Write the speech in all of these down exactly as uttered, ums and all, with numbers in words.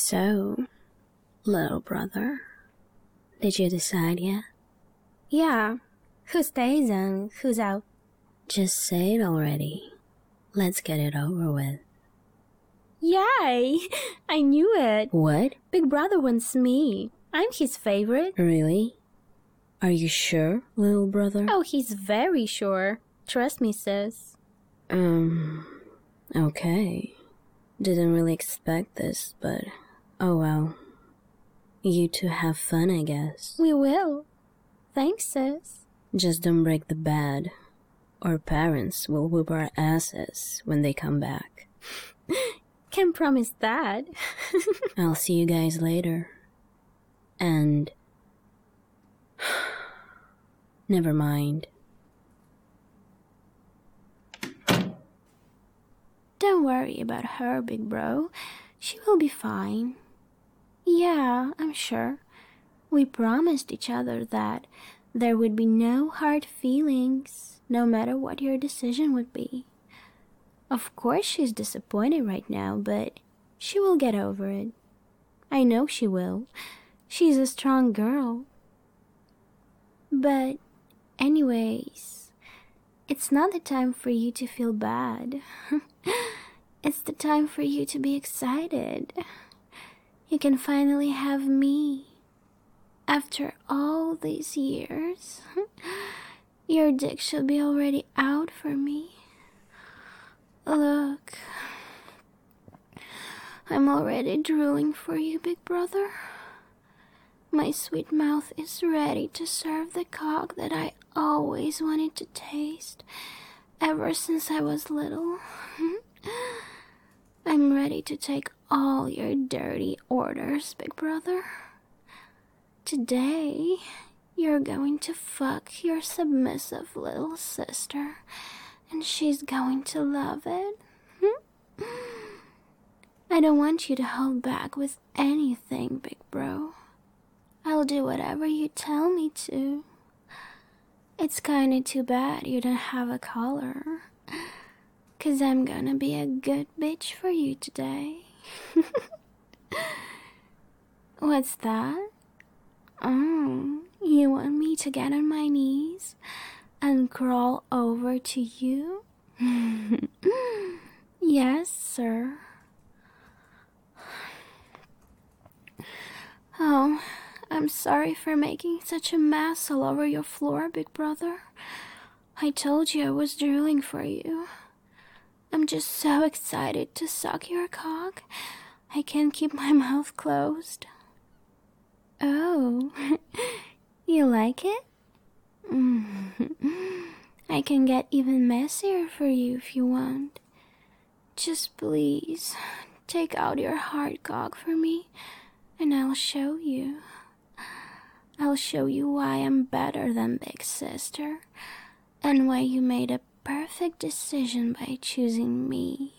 So, little brother, did you decide yet? Yeah. Who stays and who's out? Just say it already. Let's get it over with. Yay! I knew it. What? Big brother wants me. I'm his favorite. Really? Are you sure, little brother? Oh, he's very sure. Trust me, sis. Um, okay. Didn't really expect this, but oh well. You two have fun, I guess. We will. Thanks, sis. Just don't break the bed. Our parents will whoop our asses when they come back. Can't promise that. I'll see you guys later. And... never mind. Don't worry about her, big bro. She will be fine. Yeah, I'm sure. We promised each other that there would be no hard feelings, no matter what your decision would be. Of course she's disappointed right now, but she will get over it. I know she will. She's a strong girl. But anyways, it's not the time for you to feel bad. It's the time for you to be excited. You can finally have me. After all these years, your dick should be already out for me. Look, I'm already drooling for you, big brother. My sweet mouth is ready to serve the cock that I always wanted to taste, ever since I was little. I'm ready to take all your dirty orders, big brother. Today, you're going to fuck your submissive little sister, and she's going to love it. I don't want you to hold back with anything, big bro. I'll do whatever you tell me to. It's kinda too bad you don't have a collar, 'cause I'm gonna be a good bitch for you today. What's that? Oh, you want me to get on my knees and crawl over to you? Yes, sir. Oh, I'm sorry for making such a mess all over your floor, big brother. I told you I was drooling for you. I'm just so excited to suck your cock. I can't keep my mouth closed. Oh, you like it? I can get even messier for you if you want. Just please, take out your hard cock for me, and I'll show you. I'll show you why I'm better than Big Sister, and why you made a perfect decision by choosing me.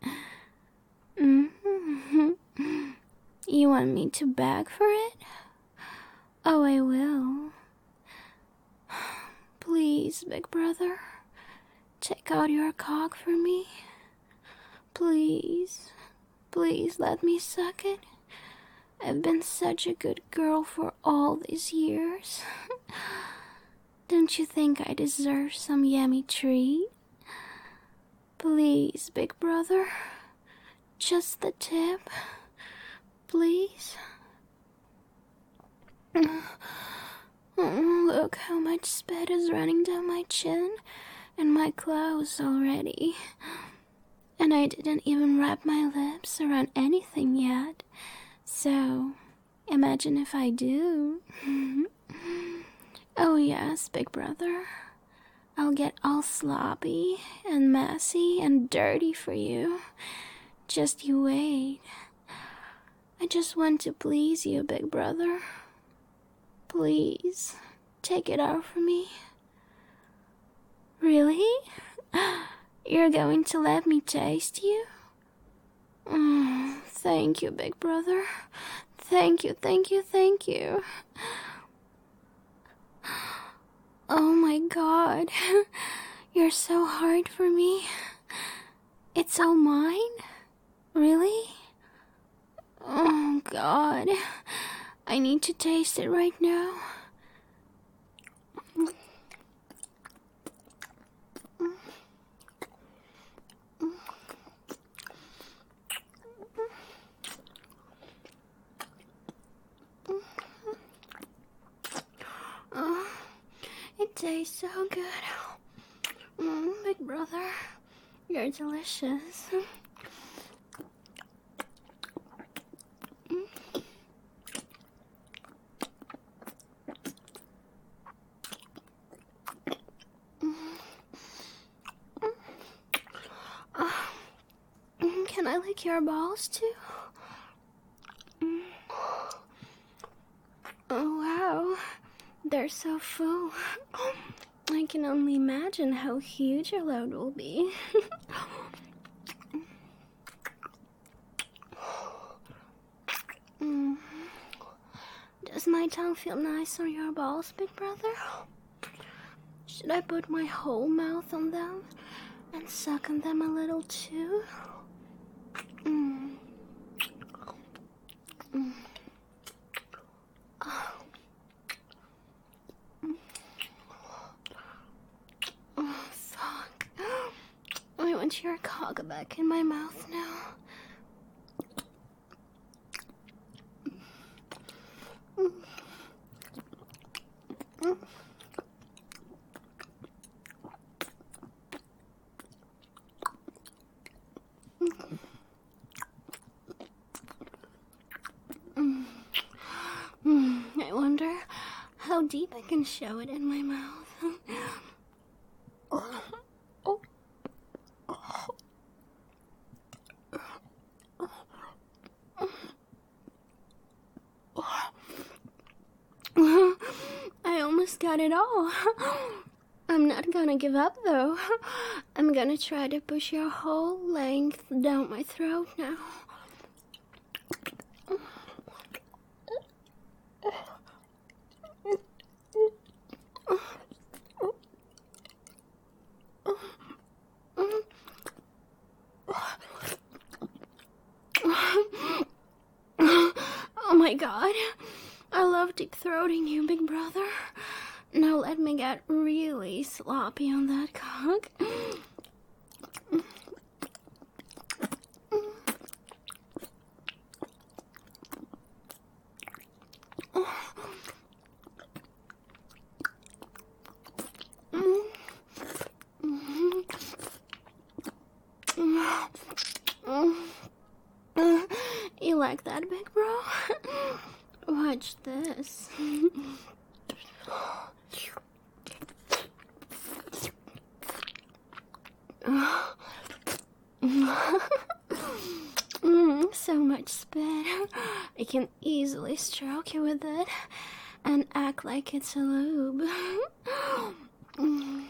Mm-hmm. You want me to beg for it? Oh, I will. Please, big brother, take out your cock for me. Please, please let me suck it. I've been such a good girl for all these years. Don't you think I deserve some yummy treat? Please, big brother, just the tip, please. Look how much spit is running down my chin and my clothes already. And I didn't even wrap my lips around anything yet. So, imagine if I do. Oh yes, big brother. I'll get all sloppy and messy and dirty for you. Just you wait. I just want to please you, big brother. Please, take it out for me. Really? You're going to let me taste you? Mm, thank you, big brother. Thank you, thank you, thank you. Oh my god. You're so hard for me. It's all mine? Really? Oh God. I need to taste it right now. Oh, it tastes so good. Mm, big brother, you're delicious. Can I lick your balls too? Oh wow, they're so full. I can only imagine how huge your load will be. mm. Does my tongue feel nice on your balls, big brother? Should I put my whole mouth on them and suck on them a little too? Mm. Mm. Oh. Oh, fuck. I want your cock back in my mouth now. Mm. Mm. Mm. Mm. I wonder how deep I can show it in my mouth. Oh. Oh. I almost got it all. I'm not gonna give up though. I'm gonna try to push your whole length down my throat now. Oh my god, I love deep throating you, big brother. Now let me get really sloppy on that cock. You like that, big bro? Watch this. mm, so much spit. I can easily stroke you with it and act like it's a lube. mm.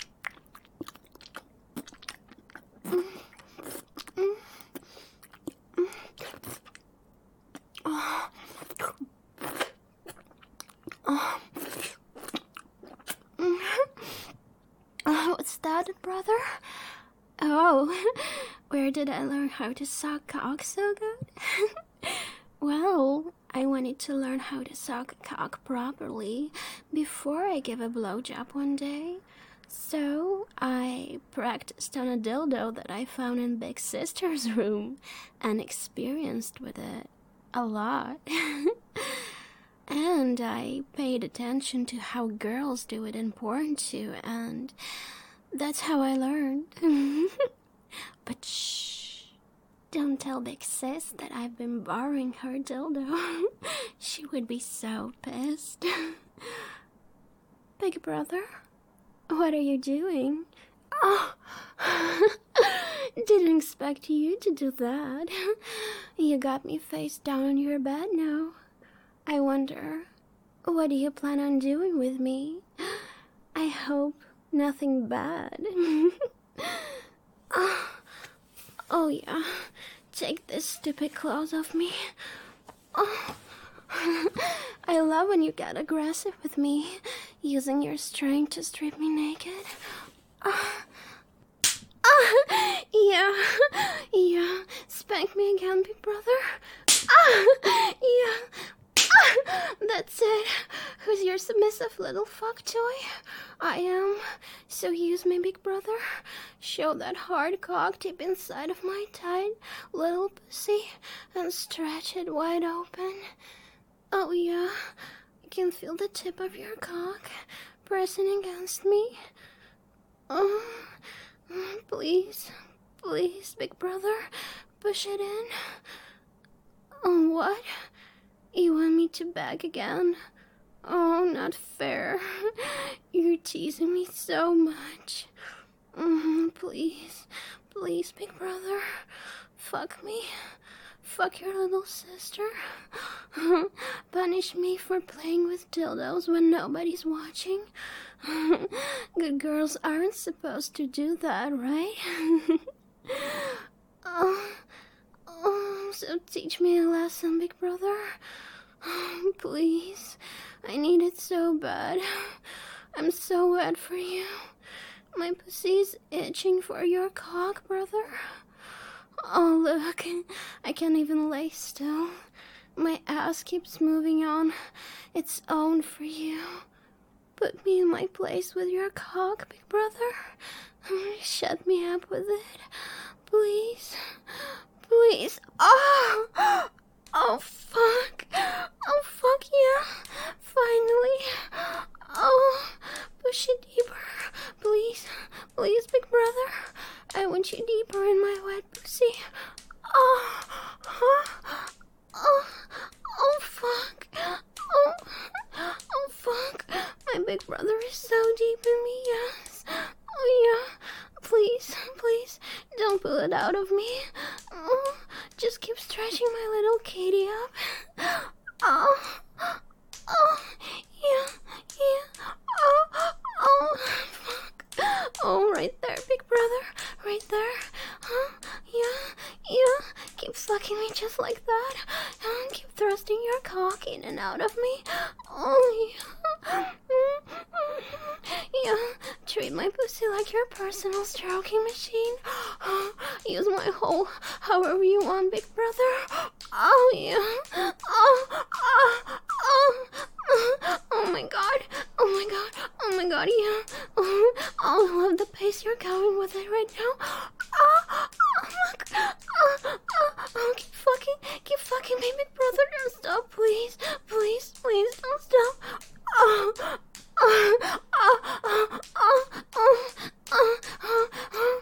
What's that, brother? Oh, where did I learn how to suck cock so good? Well, I wanted to learn how to suck cock properly before I give a blowjob one day. So I practiced on a dildo that I found in Big Sister's room and experienced with it a lot. And I paid attention to how girls do it in porn too, and that's how I learned. But shh, don't tell Big Sis that I've been borrowing her dildo. She would be so pissed. Big brother, what are you doing? Oh, didn't expect you to do that. You got me face down on your bed now. I wonder, what do you plan on doing with me? I hope nothing bad. oh, oh yeah, take this stupid clothes off me. Oh. I love when you get aggressive with me, using your strength to strip me naked. Oh. Oh, yeah, yeah, spank me again, big brother. Ah! Yeah. That's it. Who's your submissive little fuck toy? I am. So use me, big brother. Show that hard cock deep inside of my tight little pussy and stretch it wide open. Oh yeah, I can feel the tip of your cock pressing against me. Oh, please, please, big brother, push it in. Oh, what? You want me to beg again? Oh, not fair. You're teasing me so much. Mm, please, please, big brother, fuck me. Fuck your little sister. Punish me for playing with dildos when nobody's watching. Good girls aren't supposed to do that, right? oh, oh, so teach me a lesson, big brother. Please, I need it so bad. I'm so wet for you. My pussy's itching for your cock, brother. Oh, look, I can't even lay still. My ass keeps moving on its own for you. Put me in my place with your cock, big brother. Shut me up with it, please. Please. Oh! Oh, fuck. Oh, fuck yeah. Finally. Oh, push it deeper. Please. Please, big brother. I want you deeper in my wet pussy. Oh. Huh? Oh. Oh, fuck. Oh. Oh, fuck. My big brother is so deep in me, yes. Oh, yeah. Please, please, don't pull it out of me. Oh, just keep stretching my little Katie up. Oh, oh, yeah, yeah. Oh, oh, fuck. Oh, right there, big brother. Right there. Huh? Yeah, yeah. Keep fucking me just like that. And keep thrusting your cock in and out of me. Oh, yeah. Yeah, treat my pussy like your personal stroking machine. Use my hole however you want, big brother. Oh, yeah. Oh, oh, oh. Oh my god. Oh my god. Oh my god, yeah. Oh, I love the pace you're going with it right now. Oh, oh, look. Oh, oh, oh, keep fucking, keep fucking me, big brother. Don't stop, please. Please, please, don't stop. Oh, oh, oh, oh, oh, oh, oh, oh, oh,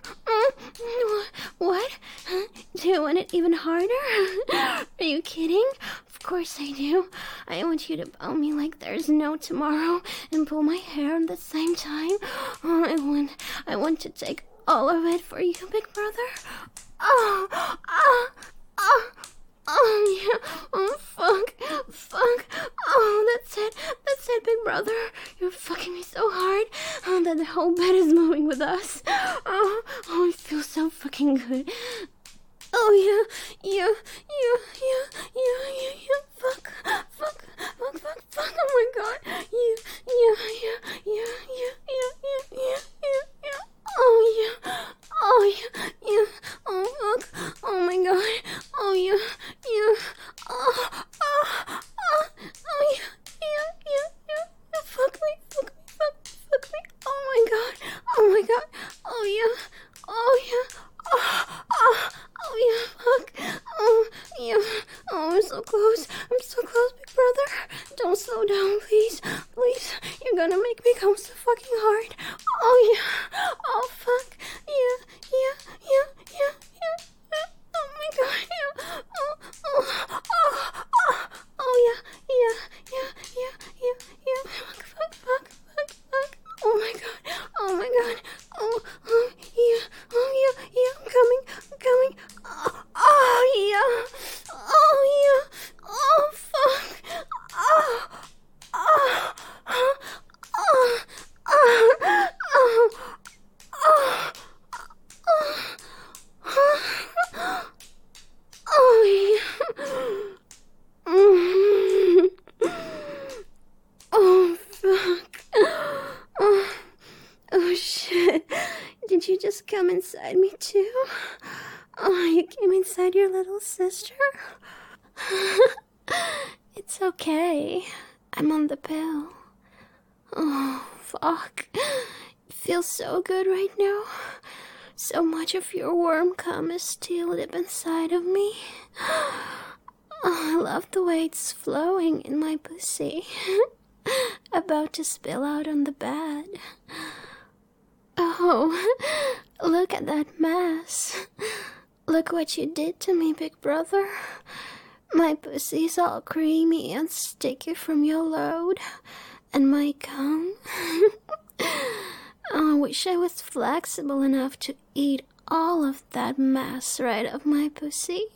oh. What? Do you want it even harder? Are you kidding? Of course I do. I want you to bow me like there's no tomorrow and pull my hair at the same time. Oh, I want, I want to take all of it for you, big brother. Oh, oh, oh. Oh, yeah. Oh, fuck. Fuck. Oh, that's it. That's it, big brother. You're fucking me so hard oh, that the whole bed is moving with us. Oh, oh, it feels so fucking good. Oh, yeah. Yeah. Yeah. Yeah. Yeah. Yeah. Yeah. Fuck. Fuck. Fuck. Fuck. Fuck. Oh, my God. Yeah. Yeah. Yeah. Yeah. Yeah. Yeah. Yeah. Yeah. Yeah. Yeah. Oh, yeah. Oh, yeah. Yeah. Oh, fuck. Oh, my God. Oh, yeah. Yeah. Oh, oh, oh, oh, yeah. Yeah. Yeah. Yeah. Yeah. Fuck me. Fuck me. Fuck, fuck me. Oh, my God. Oh, my God. Oh, yeah. Oh, yeah. Oh, oh, oh, yeah. Fuck. Oh, yeah. Oh, I'm so close. I'm so close, big brother. Don't slow down, please. Please. You're gonna make me come so fucking hard. Oh, yeah. Oh, fuck. Yeah. Yeah. Yeah. Yeah. Yeah. Oh my god, yeah. Oh, oh, oh, oh, oh, yeah, yeah, yeah, yeah, yeah, yeah. Fuck, fuck, fuck, fuck, fuck. Oh my god, oh my god. Oh, oh, yeah, oh, yeah, yeah, I'm coming, I'm coming. Oh, oh yeah, oh, yeah, oh, fuck. Oh, oh, oh, oh, oh, oh, oh, oh. Oh, yeah. Mm. Oh, fuck. Oh, oh, shit. Did you just come inside me, too? Oh, you came inside your little sister? It's okay. I'm on the pill. Oh, fuck. It feels so good right now. So much of your warm cum is still deep inside of me. Oh, I love the way it's flowing in my pussy. About to spill out on the bed. Oh, look at that mess. Look what you did to me, big brother. My pussy's all creamy and sticky from your load. And my cum. Oh, I wish I was flexible enough to eat all of that mess right off my pussy.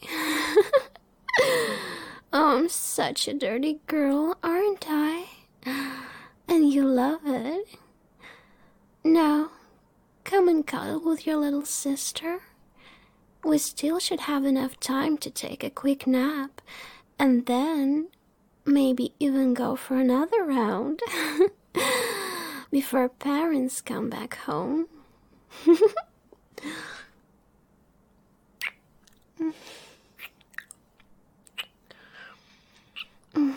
Oh, I'm such a dirty girl, aren't I? And you love it. Now, come and cuddle with your little sister. We still should have enough time to take a quick nap, and then maybe even go for another round before parents come back home.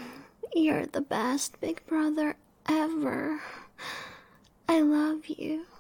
You're the best big brother ever. I love you.